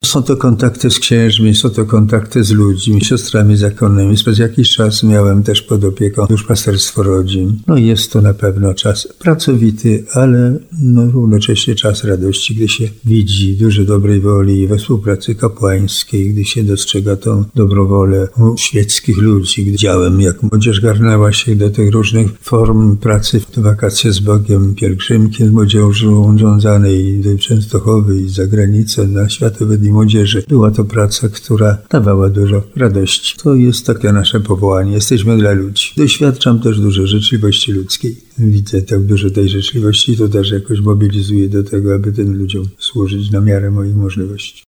są to kontakty z księżmi, są to kontakty z ludźmi, siostrami zakonnymi. Przez jakiś czas miałem też pod opieką duszpasterstwo rodzin. Jest to na pewno czas pracowity, ale równocześnie czas radości, gdy się widzi dużo dobrej woli we współpracy kapłańskiej, gdy się dostrzega tą dobrowolę świeckich ludzi, gdy widziałem, jak młodzież garnęła się do tych różnych form pracy w wakacje z Bogiem, pielgrzymki z młodzieżą wiązanej do Częstochowy i za granicę na Światowe Dni Młodzieży. Była to praca, która dawała dużo radości. To jest takie nasze powołanie. Jesteśmy dla ludzi. Doświadczam też dużo życzliwości ludzkiej. Widzę tak dużo tej życzliwości, to też jakoś mobilizuje do tego, aby tym ludziom służyć na miarę moich możliwości.